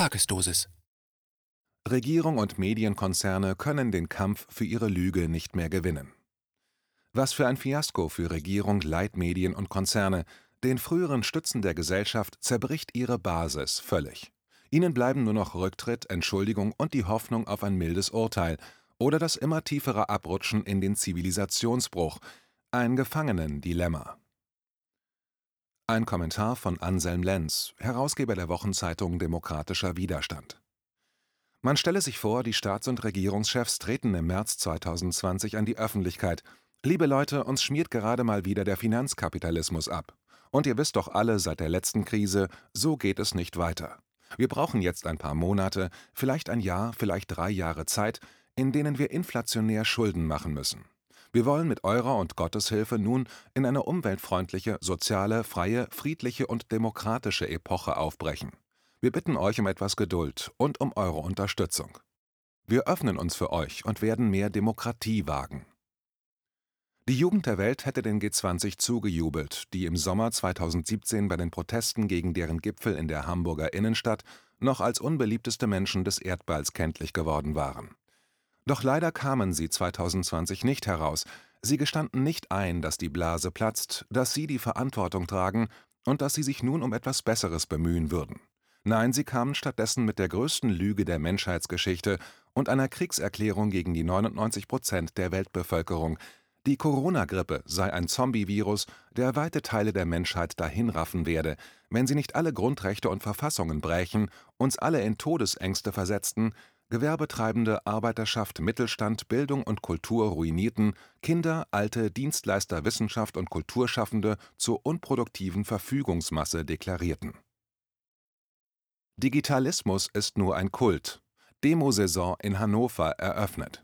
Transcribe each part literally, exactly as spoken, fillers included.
Tagesdosis. Regierung und Medienkonzerne können den Kampf für ihre Lüge nicht mehr gewinnen. Was für ein Fiasko für Regierung, Leitmedien und Konzerne. Den früheren Stützen der Gesellschaft zerbricht ihre Basis völlig. Ihnen bleiben nur noch Rücktritt, Entschuldigung und die Hoffnung auf ein mildes Urteil oder das immer tiefere Abrutschen in den Zivilisationsbruch, ein Gefangenendilemma. Ein Kommentar von Anselm Lenz, Herausgeber der Wochenzeitung Demokratischer Widerstand. Man stelle sich vor, die Staats- und Regierungschefs treten im März zweitausendzwanzig an die Öffentlichkeit. Liebe Leute, uns schmiert gerade mal wieder der Finanzkapitalismus ab. Und ihr wisst doch alle seit der letzten Krise, so geht es nicht weiter. Wir brauchen jetzt ein paar Monate, vielleicht ein Jahr, vielleicht drei Jahre Zeit, in denen wir inflationär Schulden machen müssen. Wir wollen mit eurer und Gottes Hilfe nun in eine umweltfreundliche, soziale, freie, friedliche und demokratische Epoche aufbrechen. Wir bitten euch um etwas Geduld und um eure Unterstützung. Wir öffnen uns für euch und werden mehr Demokratie wagen. Die Jugend der Welt hätte den G zwanzig zugejubelt, die im Sommer zweitausendsiebzehn bei den Protesten gegen deren Gipfel in der Hamburger Innenstadt noch als unbeliebteste Menschen des Erdballs kenntlich geworden waren. Doch leider kamen sie zweitausendzwanzig nicht heraus. Sie gestanden nicht ein, dass die Blase platzt, dass sie die Verantwortung tragen und dass sie sich nun um etwas Besseres bemühen würden. Nein, sie kamen stattdessen mit der größten Lüge der Menschheitsgeschichte und einer Kriegserklärung gegen die neunundneunzig Prozent der Weltbevölkerung. Die Corona-Grippe sei ein Zombie-Virus, der weite Teile der Menschheit dahinraffen werde, wenn sie nicht alle Grundrechte und Verfassungen brächen, uns alle in Todesängste versetzten, Gewerbetreibende, Arbeiterschaft, Mittelstand, Bildung und Kultur ruinierten, Kinder, Alte, Dienstleister, Wissenschaft und Kulturschaffende zur unproduktiven Verfügungsmasse deklarierten. Digitalismus ist nur ein Kult. Demosaison in Hannover eröffnet.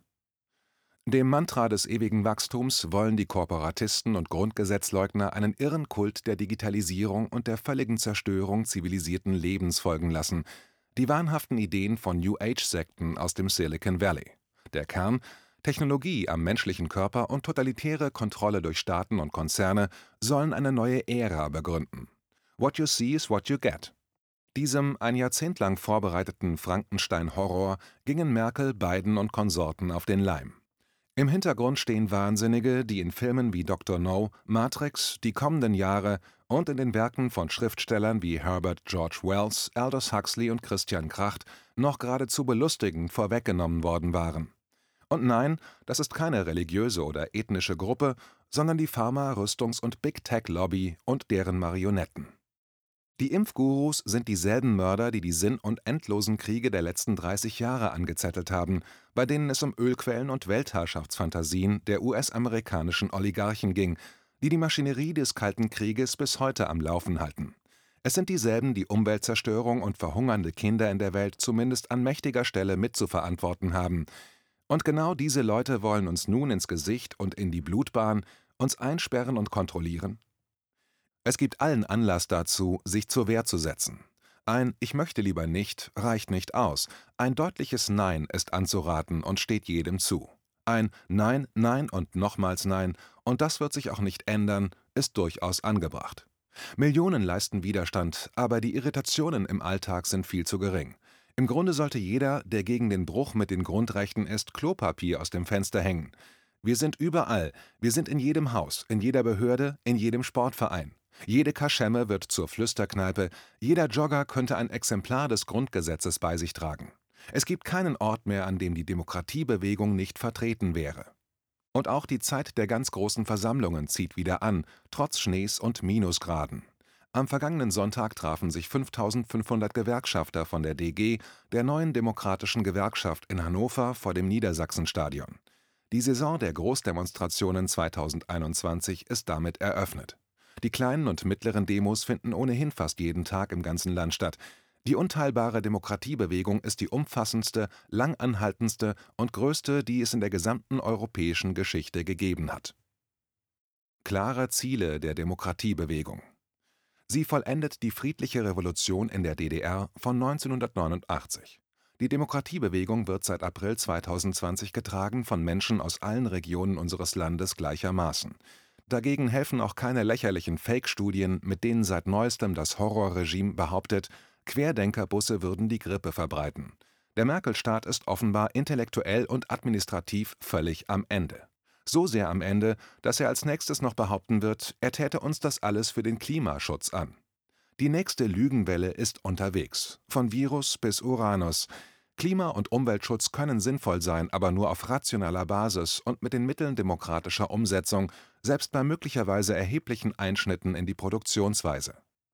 Dem Mantra des ewigen Wachstums wollen die Korporatisten und Grundgesetzleugner einen irren Kult der Digitalisierung und der völligen Zerstörung zivilisierten Lebens folgen lassen. Die wahnhaften Ideen von New-Age-Sekten aus dem Silicon Valley. Der Kern: Technologie am menschlichen Körper und totalitäre Kontrolle durch Staaten und Konzerne sollen eine neue Ära begründen. What you see is what you get. Diesem ein Jahrzehnt lang vorbereiteten Frankenstein-Horror gingen Merkel, Biden und Konsorten auf den Leim. Im Hintergrund stehen Wahnsinnige, die in Filmen wie Doktor No, Matrix, Die kommenden Jahre und in den Werken von Schriftstellern wie Herbert George Wells, Aldous Huxley und Christian Kracht noch geradezu belustigend vorweggenommen worden waren. Und nein, das ist keine religiöse oder ethnische Gruppe, sondern die Pharma-, Rüstungs- und Big-Tech-Lobby und deren Marionetten. Die Impfgurus sind dieselben Mörder, die die sinn- und endlosen Kriege der letzten dreißig Jahre angezettelt haben, bei denen es um Ölquellen und Weltherrschaftsfantasien der U S-amerikanischen Oligarchen ging, die die Maschinerie des Kalten Krieges bis heute am Laufen halten. Es sind dieselben, die Umweltzerstörung und verhungernde Kinder in der Welt zumindest an mächtiger Stelle mitzuverantworten haben. Und genau diese Leute wollen uns nun ins Gesicht und in die Blutbahn, uns einsperren und kontrollieren? Es gibt allen Anlass dazu, sich zur Wehr zu setzen. Ein »Ich möchte lieber nicht« reicht nicht aus. Ein deutliches Nein ist anzuraten und steht jedem zu. Ein Nein, Nein und nochmals Nein, und das wird sich auch nicht ändern, ist durchaus angebracht. Millionen leisten Widerstand, aber die Irritationen im Alltag sind viel zu gering. Im Grunde sollte jeder, der gegen den Bruch mit den Grundrechten ist, Klopapier aus dem Fenster hängen. Wir sind überall, wir sind in jedem Haus, in jeder Behörde, in jedem Sportverein. Jede Kaschemme wird zur Flüsterkneipe, jeder Jogger könnte ein Exemplar des Grundgesetzes bei sich tragen. Es gibt keinen Ort mehr, an dem die Demokratiebewegung nicht vertreten wäre. Und auch die Zeit der ganz großen Versammlungen zieht wieder an, trotz Schnees und Minusgraden. Am vergangenen Sonntag trafen sich fünftausendfünfhundert Gewerkschafter von der D G, der neuen demokratischen Gewerkschaft in Hannover vor dem Niedersachsenstadion. Die Saison der Großdemonstrationen zweitausendeinundzwanzig ist damit eröffnet. Die kleinen und mittleren Demos finden ohnehin fast jeden Tag im ganzen Land statt. Die unteilbare Demokratiebewegung ist die umfassendste, langanhaltendste und größte, die es in der gesamten europäischen Geschichte gegeben hat. Klare Ziele der Demokratiebewegung. Sie vollendet die friedliche Revolution in der D D R von neunzehnhundertneunundachtzig. Die Demokratiebewegung wird seit April zweitausendzwanzig getragen von Menschen aus allen Regionen unseres Landes gleichermaßen. Dagegen helfen auch keine lächerlichen Fake-Studien, mit denen seit neuestem das Horrorregime behauptet, Querdenkerbusse würden die Grippe verbreiten. Der Merkel-Staat ist offenbar intellektuell und administrativ völlig am Ende. So sehr am Ende, dass er als nächstes noch behaupten wird, er täte uns das alles für den Klimaschutz an. Die nächste Lügenwelle ist unterwegs, von Virus bis Uranus. Klima- und Umweltschutz können sinnvoll sein, aber nur auf rationaler Basis und mit den Mitteln demokratischer Umsetzung, selbst bei möglicherweise erheblichen Einschnitten in die Produktionsweise.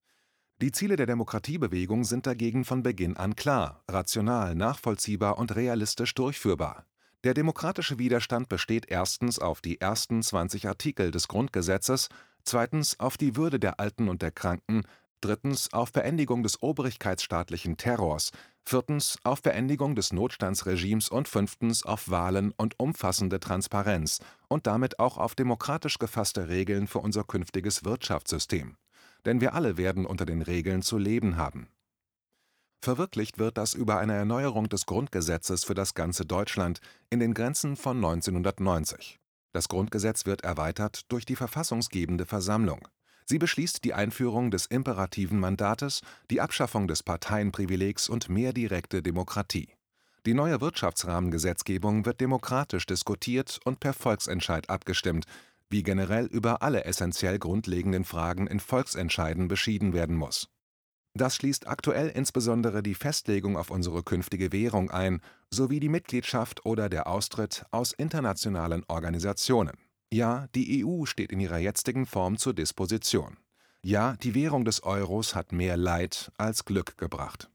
Die Ziele der Demokratiebewegung sind dagegen von Beginn an klar, rational, nachvollziehbar und realistisch durchführbar. Der demokratische Widerstand besteht erstens auf die ersten zwanzig Artikel des Grundgesetzes, zweitens auf die Würde der Alten und der Kranken, drittens auf Beendigung des obrigkeitsstaatlichen Terrors, viertens auf Beendigung des Notstandsregimes und fünftens auf Wahlen und umfassende Transparenz und damit auch auf demokratisch gefasste Regeln für unser künftiges Wirtschaftssystem. Denn wir alle werden unter den Regeln zu leben haben. Verwirklicht wird das über eine Erneuerung des Grundgesetzes für das ganze Deutschland in den Grenzen von neunzehnhundertneunzig. Das Grundgesetz wird erweitert durch die verfassungsgebende Versammlung. Sie beschließt die Einführung des imperativen Mandates, die Abschaffung des Parteienprivilegs und mehr direkte Demokratie. Die neue Wirtschaftsrahmengesetzgebung wird demokratisch diskutiert und per Volksentscheid abgestimmt, wie generell über alle essentiell grundlegenden Fragen in Volksentscheiden beschieden werden muss. Das schließt aktuell insbesondere die Festlegung auf unsere künftige Währung ein, sowie die Mitgliedschaft oder der Austritt aus internationalen Organisationen. Ja, die E U steht in ihrer jetzigen Form zur Disposition. Ja, die Währung des Euros hat mehr Leid als Glück gebracht.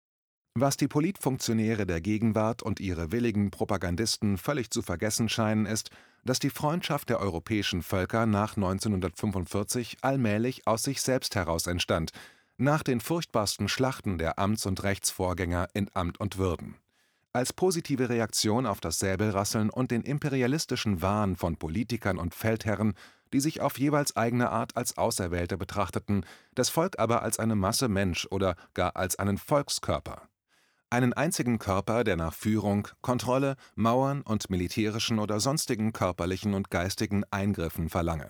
Was die Politfunktionäre der Gegenwart und ihre willigen Propagandisten völlig zu vergessen scheinen, ist, dass die Freundschaft der europäischen Völker nach neunzehnhundertfünfundvierzig allmählich aus sich selbst heraus entstand, nach den furchtbarsten Schlachten der Amts- und Rechtsvorgänger in Amt und Würden. Als positive Reaktion auf das Säbelrasseln und den imperialistischen Wahn von Politikern und Feldherren, die sich auf jeweils eigene Art als Auserwählte betrachteten, das Volk aber als eine Masse Mensch oder gar als einen Volkskörper. Einen einzigen Körper, der nach Führung, Kontrolle, Mauern und militärischen oder sonstigen körperlichen und geistigen Eingriffen verlange.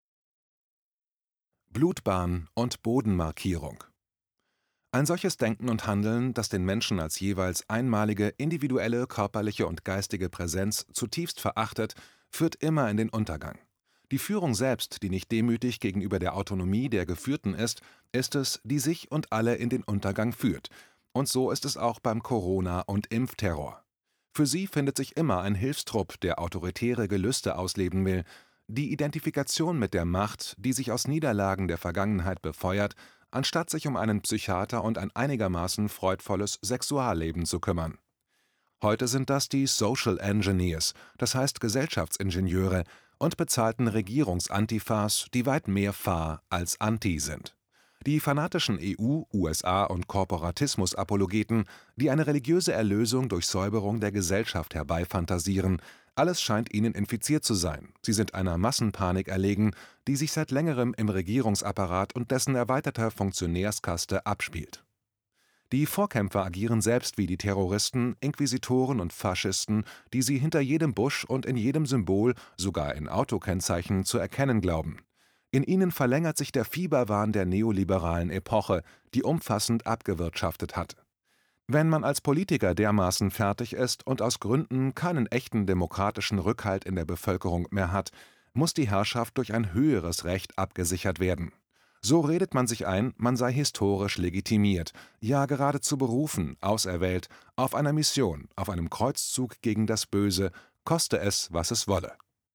Blutbahn und Bodenmarkierung. Ein solches Denken und Handeln, das den Menschen als jeweils einmalige individuelle körperliche und geistige Präsenz zutiefst verachtet, führt immer in den Untergang. Die Führung selbst, die nicht demütig gegenüber der Autonomie der Geführten ist, ist es, die sich und alle in den Untergang führt. Und so ist es auch beim Corona- und Impfterror. Für sie findet sich immer ein Hilfstrupp, der autoritäre Gelüste ausleben will. Die Identifikation mit der Macht, die sich aus Niederlagen der Vergangenheit befeuert, anstatt sich um einen Psychiater und ein einigermaßen freudvolles Sexualleben zu kümmern. Heute sind das die Social Engineers, das heißt Gesellschaftsingenieure, und bezahlten Regierungsantifas, die weit mehr Fa als Anti sind. Die fanatischen E U-, U S A- und Korporatismus-Apologeten, die eine religiöse Erlösung durch Säuberung der Gesellschaft herbeifantasieren, alles scheint ihnen infiziert zu sein. Sie sind einer Massenpanik erlegen, die sich seit längerem im Regierungsapparat und dessen erweiterter Funktionärskaste abspielt. Die Vorkämpfer agieren selbst wie die Terroristen, Inquisitoren und Faschisten, die sie hinter jedem Busch und in jedem Symbol, sogar in Autokennzeichen, zu erkennen glauben. In ihnen verlängert sich der Fieberwahn der neoliberalen Epoche, die umfassend abgewirtschaftet hat. Wenn man als Politiker dermaßen fertig ist und aus Gründen keinen echten demokratischen Rückhalt in der Bevölkerung mehr hat, muss die Herrschaft durch ein höheres Recht abgesichert werden. So redet man sich ein, man sei historisch legitimiert, ja geradezu berufen, auserwählt, auf einer Mission, auf einem Kreuzzug gegen das Böse, koste es, was es wolle.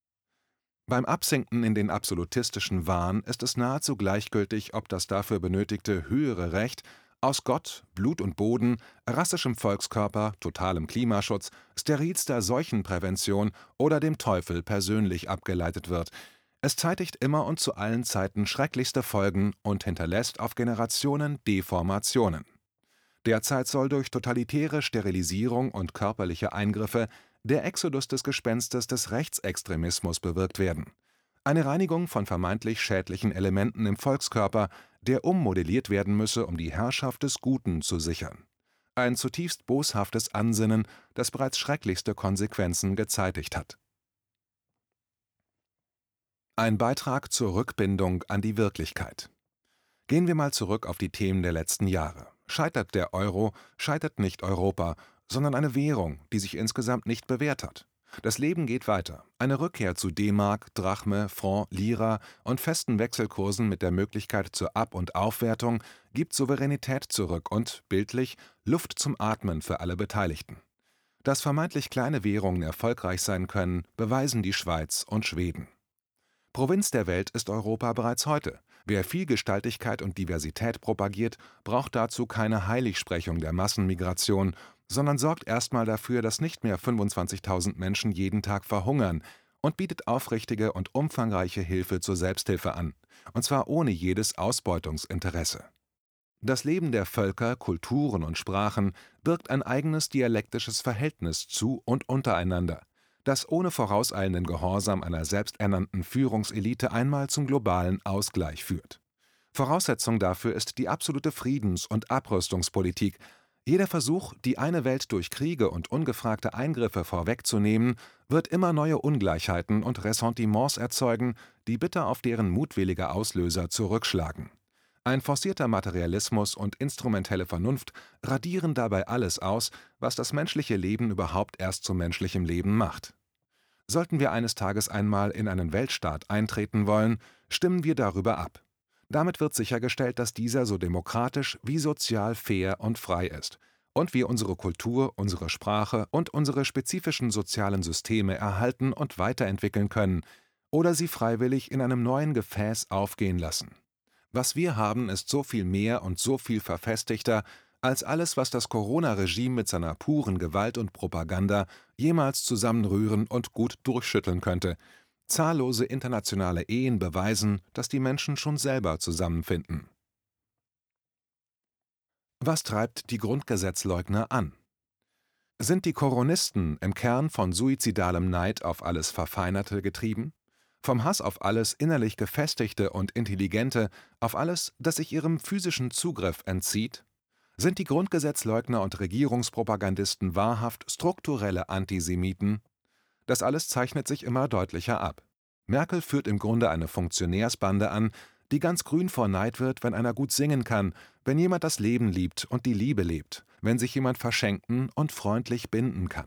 Beim Absinken in den absolutistischen Wahn ist es nahezu gleichgültig, ob das dafür benötigte höhere Recht aus Gott, Blut und Boden, rassischem Volkskörper, totalem Klimaschutz, sterilster Seuchenprävention oder dem Teufel persönlich abgeleitet wird. Es zeitigt immer und zu allen Zeiten schrecklichste Folgen und hinterlässt auf Generationen Deformationen. Derzeit soll durch totalitäre Sterilisierung und körperliche Eingriffe der Exodus des Gespenstes des Rechtsextremismus bewirkt werden. Eine Reinigung von vermeintlich schädlichen Elementen im Volkskörper, der ummodelliert werden müsse, um die Herrschaft des Guten zu sichern. Ein zutiefst boshaftes Ansinnen, das bereits schrecklichste Konsequenzen gezeitigt hat. Ein Beitrag zur Rückbindung an die Wirklichkeit. Gehen wir mal zurück auf die Themen der letzten Jahre. Scheitert der Euro, scheitert nicht Europa, sondern eine Währung, die sich insgesamt nicht bewährt hat. Das Leben geht weiter. Eine Rückkehr zu D-Mark, Drachme, Franc, Lira und festen Wechselkursen mit der Möglichkeit zur Ab- und Aufwertung gibt Souveränität zurück und, bildlich, Luft zum Atmen für alle Beteiligten. Dass vermeintlich kleine Währungen erfolgreich sein können, beweisen die Schweiz und Schweden. Provinz der Welt ist Europa bereits heute. Wer Vielgestaltigkeit und Diversität propagiert, braucht dazu keine Heiligsprechung der Massenmigration, sondern sorgt erstmal dafür, dass nicht mehr fünfundzwanzigtausend Menschen jeden Tag verhungern und bietet aufrichtige und umfangreiche Hilfe zur Selbsthilfe an, und zwar ohne jedes Ausbeutungsinteresse. Das Leben der Völker, Kulturen und Sprachen birgt ein eigenes dialektisches Verhältnis zu und untereinander, das ohne vorauseilenden Gehorsam einer selbsternannten Führungselite einmal zum globalen Ausgleich führt. Voraussetzung dafür ist die absolute Friedens- und Abrüstungspolitik. Jeder Versuch, die eine Welt durch Kriege und ungefragte Eingriffe vorwegzunehmen, wird immer neue Ungleichheiten und Ressentiments erzeugen, die bitter auf deren mutwillige Auslöser zurückschlagen. Ein forcierter Materialismus und instrumentelle Vernunft radieren dabei alles aus, was das menschliche Leben überhaupt erst zum menschlichen Leben macht. Sollten wir eines Tages einmal in einen Weltstaat eintreten wollen, stimmen wir darüber ab. Damit wird sichergestellt, dass dieser so demokratisch wie sozial fair und frei ist und wir unsere Kultur, unsere Sprache und unsere spezifischen sozialen Systeme erhalten und weiterentwickeln können oder sie freiwillig in einem neuen Gefäß aufgehen lassen. Was wir haben, ist so viel mehr und so viel verfestigter als alles, was das Corona-Regime mit seiner puren Gewalt und Propaganda jemals zusammenrühren und gut durchschütteln könnte. Zahllose internationale Ehen beweisen, dass die Menschen schon selber zusammenfinden. Was treibt die Grundgesetzleugner an? Sind die Koronisten im Kern von suizidalem Neid auf alles Verfeinerte getrieben? Vom Hass auf alles innerlich Gefestigte und Intelligente, auf alles, das sich ihrem physischen Zugriff entzieht? Sind die Grundgesetzleugner und Regierungspropagandisten wahrhaft strukturelle Antisemiten? Das alles zeichnet sich immer deutlicher ab. Merkel führt im Grunde eine Funktionärsbande an, die ganz grün vor Neid wird, wenn einer gut singen kann, wenn jemand das Leben liebt und die Liebe lebt, wenn sich jemand verschenken und freundlich binden kann.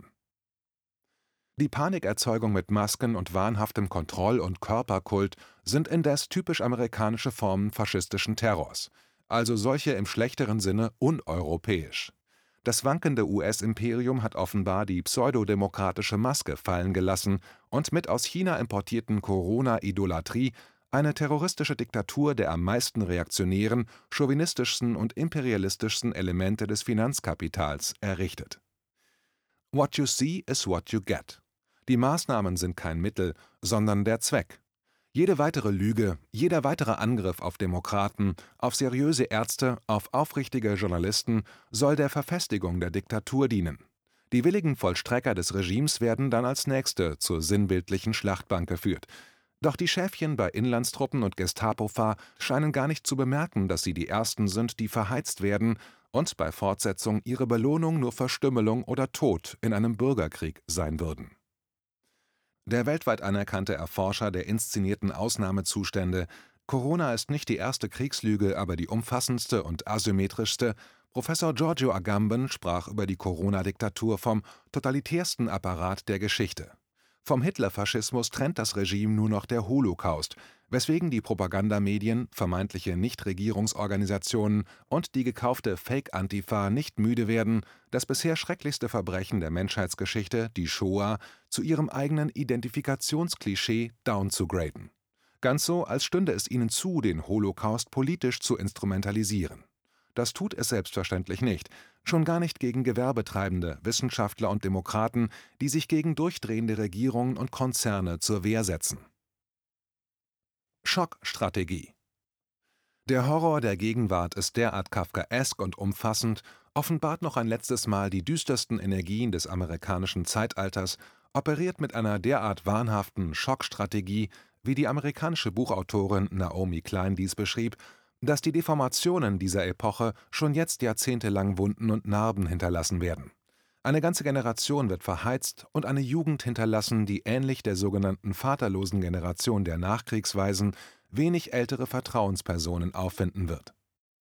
Die Panikerzeugung mit Masken und wahnhaftem Kontroll- und Körperkult sind indes typisch amerikanische Formen faschistischen Terrors, also solche im schlechteren Sinne uneuropäisch. Das wankende U S-Imperium hat offenbar die pseudodemokratische Maske fallen gelassen und mit aus China importierten Corona-Idolatrie eine terroristische Diktatur der am meisten reaktionären, chauvinistischsten und imperialistischsten Elemente des Finanzkapitals errichtet. What you see is what you get. Die Maßnahmen sind kein Mittel, sondern der Zweck. Jede weitere Lüge, jeder weitere Angriff auf Demokraten, auf seriöse Ärzte, auf aufrichtige Journalisten soll der Verfestigung der Diktatur dienen. Die willigen Vollstrecker des Regimes werden dann als Nächste zur sinnbildlichen Schlachtbank geführt. Doch die Schäfchen bei Inlandstruppen und Gestapofahr scheinen gar nicht zu bemerken, dass sie die Ersten sind, die verheizt werden und bei Fortsetzung ihre Belohnung nur Verstümmelung oder Tod in einem Bürgerkrieg sein würden. Der weltweit anerkannte Erforscher der inszenierten Ausnahmezustände, Corona ist nicht die erste Kriegslüge, aber die umfassendste und asymmetrischste, Professor Giorgio Agamben sprach über die Corona-Diktatur vom totalitärsten Apparat der Geschichte. Vom Hitlerfaschismus trennt das Regime nur noch der Holocaust, weswegen die Propagandamedien, vermeintliche Nichtregierungsorganisationen und die gekaufte Fake-Antifa nicht müde werden, das bisher schrecklichste Verbrechen der Menschheitsgeschichte, die Shoah, zu ihrem eigenen Identifikationsklischee downzugraden. Ganz so, als stünde es ihnen zu, den Holocaust politisch zu instrumentalisieren. Das tut es selbstverständlich nicht, schon gar nicht gegen Gewerbetreibende, Wissenschaftler und Demokraten, die sich gegen durchdrehende Regierungen und Konzerne zur Wehr setzen. Schockstrategie. Der Horror der Gegenwart ist derart kafkaesk und umfassend, offenbart noch ein letztes Mal die düstersten Energien des amerikanischen Zeitalters, operiert mit einer derart wahnhaften Schockstrategie, wie die amerikanische Buchautorin Naomi Klein dies beschrieb, dass die Deformationen dieser Epoche schon jetzt jahrzehntelang Wunden und Narben hinterlassen werden. Eine ganze Generation wird verheizt und eine Jugend hinterlassen, die ähnlich der sogenannten vaterlosen Generation der Nachkriegsweisen wenig ältere Vertrauenspersonen auffinden wird.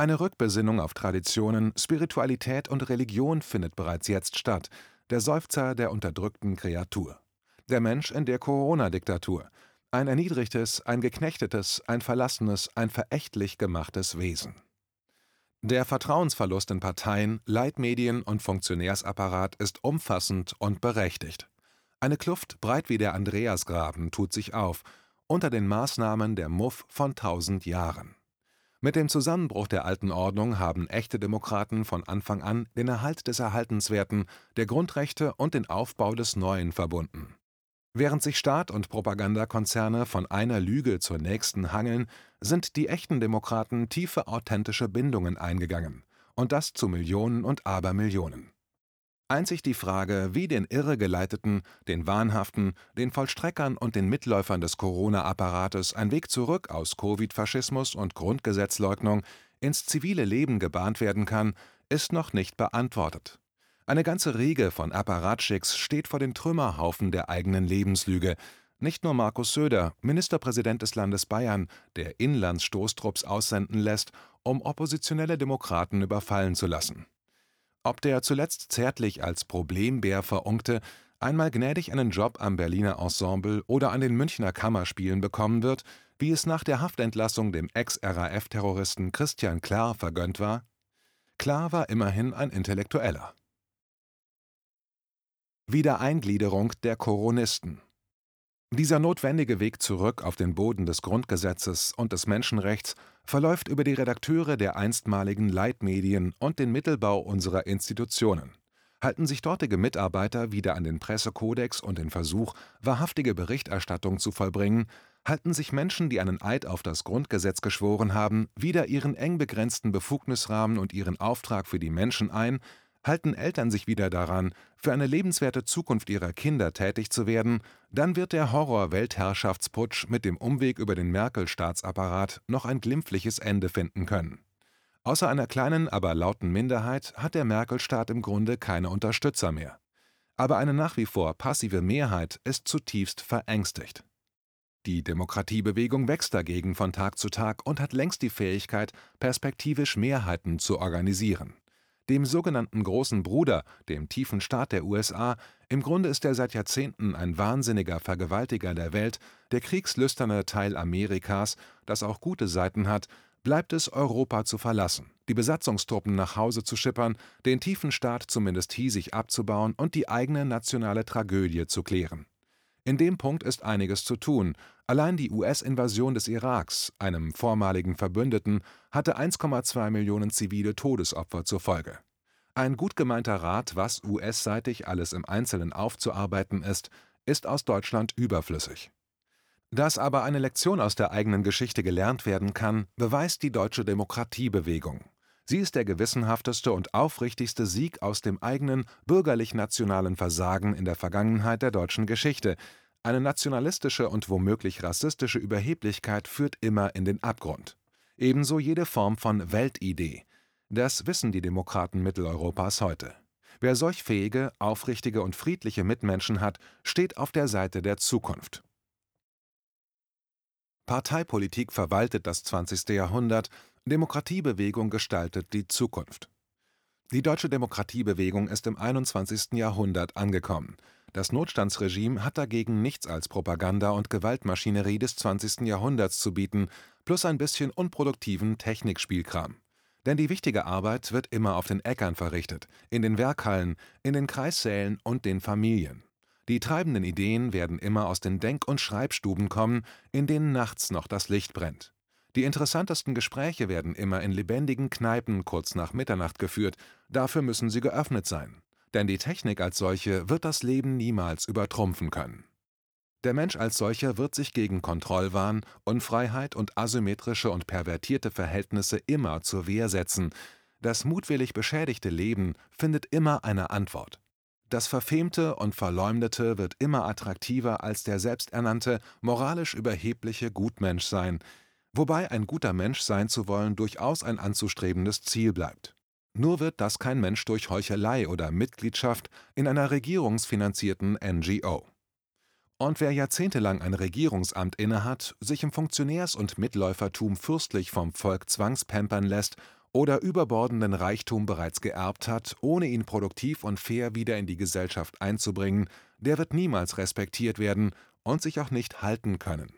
Eine Rückbesinnung auf Traditionen, Spiritualität und Religion findet bereits jetzt statt, der Seufzer der unterdrückten Kreatur. Der Mensch in der Corona-Diktatur. Ein erniedrigtes, ein geknechtetes, ein verlassenes, ein verächtlich gemachtes Wesen. Der Vertrauensverlust in Parteien, Leitmedien und Funktionärsapparat ist umfassend und berechtigt. Eine Kluft breit wie der Andreasgraben tut sich auf, unter den Maßnahmen der Muff von tausend Jahren. Mit dem Zusammenbruch der alten Ordnung haben echte Demokraten von Anfang an den Erhalt des Erhaltenswerten, der Grundrechte und den Aufbau des Neuen verbunden. Während sich Staat und Propagandakonzerne von einer Lüge zur nächsten hangeln, sind die echten Demokraten tiefe authentische Bindungen eingegangen, und das zu Millionen und Abermillionen. Einzig die Frage, wie den Irregeleiteten, den Wahnhaften, den Vollstreckern und den Mitläufern des Corona-Apparates ein Weg zurück aus Covid-Faschismus und Grundgesetzleugnung ins zivile Leben gebahnt werden kann, ist noch nicht beantwortet. Eine ganze Riege von Apparatschicks steht vor den Trümmerhaufen der eigenen Lebenslüge. Nicht nur Markus Söder, Ministerpräsident des Landes Bayern, der Inlandsstoßtrupps aussenden lässt, um oppositionelle Demokraten überfallen zu lassen. Ob der zuletzt zärtlich als Problembär verunkte einmal gnädig einen Job am Berliner Ensemble oder an den Münchner Kammerspielen bekommen wird, wie es nach der Haftentlassung dem Ex-R A F-Terroristen Christian Klar vergönnt war? Klar war immerhin ein Intellektueller. Wiedereingliederung der Coronisten. Dieser notwendige Weg zurück auf den Boden des Grundgesetzes und des Menschenrechts verläuft über die Redakteure der einstmaligen Leitmedien und den Mittelbau unserer Institutionen. Halten sich dortige Mitarbeiter wieder an den Pressekodex und den Versuch, wahrhaftige Berichterstattung zu vollbringen, halten sich Menschen, die einen Eid auf das Grundgesetz geschworen haben, wieder ihren eng begrenzten Befugnisrahmen und ihren Auftrag für die Menschen ein, halten Eltern sich wieder daran, für eine lebenswerte Zukunft ihrer Kinder tätig zu werden, dann wird der Horror-Weltherrschaftsputsch mit dem Umweg über den Merkel-Staatsapparat noch ein glimpfliches Ende finden können. Außer einer kleinen, aber lauten Minderheit hat der Merkel-Staat im Grunde keine Unterstützer mehr. Aber eine nach wie vor passive Mehrheit ist zutiefst verängstigt. Die Demokratiebewegung wächst dagegen von Tag zu Tag und hat längst die Fähigkeit, perspektivisch Mehrheiten zu organisieren. Dem sogenannten Großen Bruder, dem tiefen Staat der U S A, im Grunde ist er seit Jahrzehnten ein wahnsinniger Vergewaltiger der Welt, der kriegslüsterne Teil Amerikas, das auch gute Seiten hat, bleibt es, Europa zu verlassen, die Besatzungstruppen nach Hause zu schippern, den tiefen Staat zumindest hiesig abzubauen und die eigene nationale Tragödie zu klären. In dem Punkt ist einiges zu tun. Allein die U S-Invasion des Iraks, einem vormaligen Verbündeten, hatte eins Komma zwei Millionen zivile Todesopfer zur Folge. Ein gut gemeinter Rat, was U S-seitig alles im Einzelnen aufzuarbeiten ist, ist aus Deutschland überflüssig. Dass aber eine Lektion aus der eigenen Geschichte gelernt werden kann, beweist die deutsche Demokratiebewegung. Sie ist der gewissenhafteste und aufrichtigste Sieg aus dem eigenen bürgerlich-nationalen Versagen in der Vergangenheit der deutschen Geschichte. Eine nationalistische und womöglich rassistische Überheblichkeit führt immer in den Abgrund. Ebenso jede Form von Weltidee. Das wissen die Demokraten Mitteleuropas heute. Wer solch fähige, aufrichtige und friedliche Mitmenschen hat, steht auf der Seite der Zukunft. Parteipolitik verwaltet das zwanzigste Jahrhundert, Demokratiebewegung gestaltet die Zukunft. Die deutsche Demokratiebewegung ist im einundzwanzigsten Jahrhundert angekommen. Das Notstandsregime hat dagegen nichts als Propaganda und Gewaltmaschinerie des zwanzigsten Jahrhunderts zu bieten, plus ein bisschen unproduktiven Technikspielkram. Denn die wichtige Arbeit wird immer auf den Äckern verrichtet, in den Werkhallen, in den Kreissälen und den Familien. Die treibenden Ideen werden immer aus den Denk- und Schreibstuben kommen, in denen nachts noch das Licht brennt. Die interessantesten Gespräche werden immer in lebendigen Kneipen kurz nach Mitternacht geführt, dafür müssen sie geöffnet sein. Denn die Technik als solche wird das Leben niemals übertrumpfen können. Der Mensch als solcher wird sich gegen Kontrollwahn, Unfreiheit und asymmetrische und pervertierte Verhältnisse immer zur Wehr setzen. Das mutwillig beschädigte Leben findet immer eine Antwort. Das Verfemte und Verleumdete wird immer attraktiver als der selbsternannte, moralisch überhebliche Gutmensch sein, wobei ein guter Mensch sein zu wollen durchaus ein anzustrebendes Ziel bleibt. Nur wird das kein Mensch durch Heuchelei oder Mitgliedschaft in einer regierungsfinanzierten N G O. Und wer jahrzehntelang ein Regierungsamt innehat, sich im Funktionärs- und Mitläufertum fürstlich vom Volk zwangspampern lässt oder überbordenden Reichtum bereits geerbt hat, ohne ihn produktiv und fair wieder in die Gesellschaft einzubringen, der wird niemals respektiert werden und sich auch nicht halten können.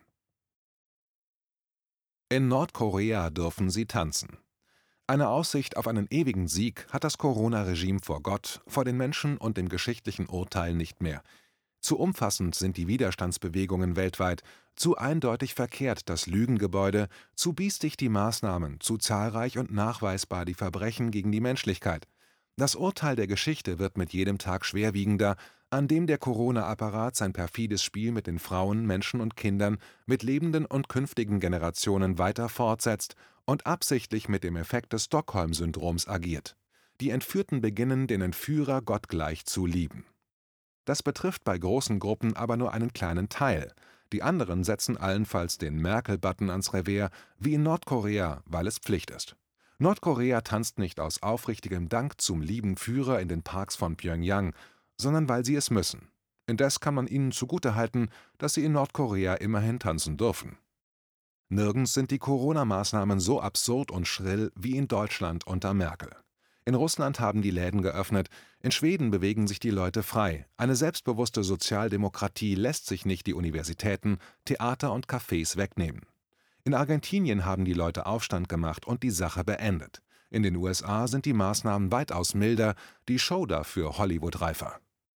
In Nordkorea dürfen sie tanzen. Eine Aussicht auf einen ewigen Sieg hat das Corona-Regime vor Gott, vor den Menschen und dem geschichtlichen Urteil nicht mehr. Zu umfassend sind die Widerstandsbewegungen weltweit, zu eindeutig verkehrt das Lügengebäude, zu biestig die Maßnahmen, zu zahlreich und nachweisbar die Verbrechen gegen die Menschlichkeit. Das Urteil der Geschichte wird mit jedem Tag schwerwiegender, an dem der Corona-Apparat sein perfides Spiel mit den Frauen, Menschen und Kindern, mit lebenden und künftigen Generationen weiter fortsetzt und absichtlich mit dem Effekt des Stockholm-Syndroms agiert. Die Entführten beginnen, den Entführer gottgleich zu lieben. Das betrifft bei großen Gruppen aber nur einen kleinen Teil. Die anderen setzen allenfalls den Merkel-Button ans Revers, wie in Nordkorea, weil es Pflicht ist. Nordkorea tanzt nicht aus aufrichtigem Dank zum lieben Führer in den Parks von Pjöngjang, sondern weil sie es müssen. Indes kann man ihnen zugutehalten, dass sie in Nordkorea immerhin tanzen dürfen. Nirgends sind die Corona-Maßnahmen so absurd und schrill wie in Deutschland unter Merkel. In Russland haben die Läden geöffnet, in Schweden bewegen sich die Leute frei. Eine selbstbewusste Sozialdemokratie lässt sich nicht die Universitäten, Theater und Cafés wegnehmen. In Argentinien haben die Leute Aufstand gemacht und die Sache beendet. In den U S A sind die Maßnahmen weitaus milder, die Show dafür Hollywood-reifer.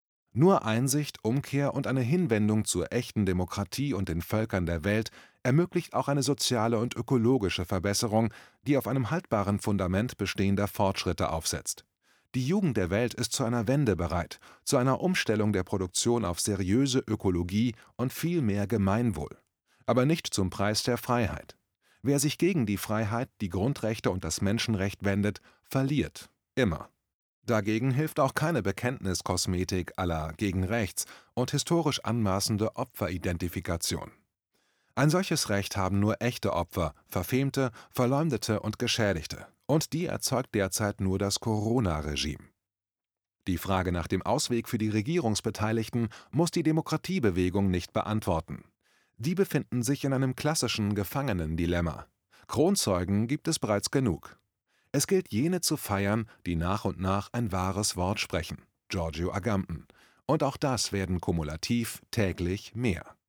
Nur Einsicht, Umkehr und eine Hinwendung zur echten Demokratie und den Völkern der Welt ermöglicht auch eine soziale und ökologische Verbesserung, die auf einem haltbaren Fundament bestehender Fortschritte aufsetzt. Die Jugend der Welt ist zu einer Wende bereit, zu einer Umstellung der Produktion auf seriöse Ökologie und viel mehr Gemeinwohl. Aber nicht zum Preis der Freiheit. Wer sich gegen die Freiheit, die Grundrechte und das Menschenrecht wendet, verliert. Immer. Dagegen hilft auch keine Bekenntniskosmetik à la gegen rechts und historisch anmaßende Opferidentifikation. Ein solches Recht haben nur echte Opfer, Verfemte, Verleumdete und Geschädigte. Und die erzeugt derzeit nur das Corona-Regime. Die Frage nach dem Ausweg für die Regierungsbeteiligten muss die Demokratiebewegung nicht beantworten. Die befinden sich in einem klassischen Gefangenendilemma. Kronzeugen gibt es bereits genug. Es gilt, jene zu feiern, die nach und nach ein wahres Wort sprechen. Giorgio Agamben. Und auch das werden kumulativ täglich mehr.